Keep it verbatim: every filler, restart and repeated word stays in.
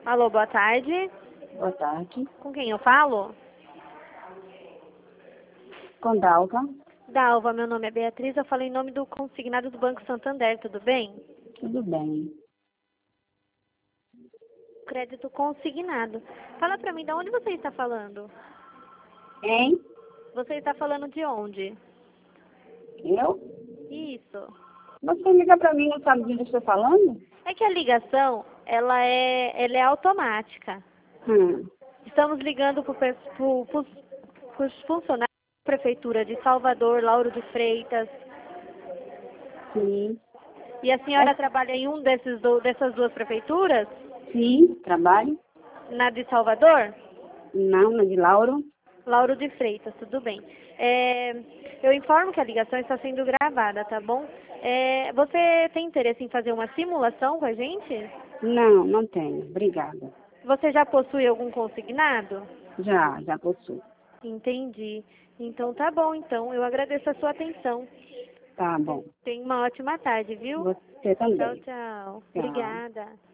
Alô, boa tarde. Boa tarde. Com quem eu falo? Com Dalva. Dalva, meu nome é Beatriz, eu falo em nome do consignado do Banco Santander, tudo bem? Tudo bem. Crédito consignado. Fala pra mim, de onde você está falando? Hein? Você está falando de onde? Eu? Isso. Você liga pra mim, não sabe de onde eu estou falando? É que a ligação, ela é, ela é automática. Hum. Estamos ligando para os funcionários da Prefeitura de Salvador, Lauro de Freitas. Sim. E a senhora É. trabalha em um desses do, dessas duas prefeituras? Sim, trabalho. Na de Salvador? Não, na de Lauro. Lauro de Freitas, tudo bem. É, eu informo que a ligação está sendo gravada, tá bom? É, você tem interesse em fazer uma simulação com a gente? Não, não tenho. Obrigada. Você já possui algum consignado? Já, já possuo. Entendi. Então tá bom, então. Eu agradeço a sua atenção. Tá bom. Tenha uma ótima tarde, viu? Você Tchau, também. tchau. Tchau. Obrigada.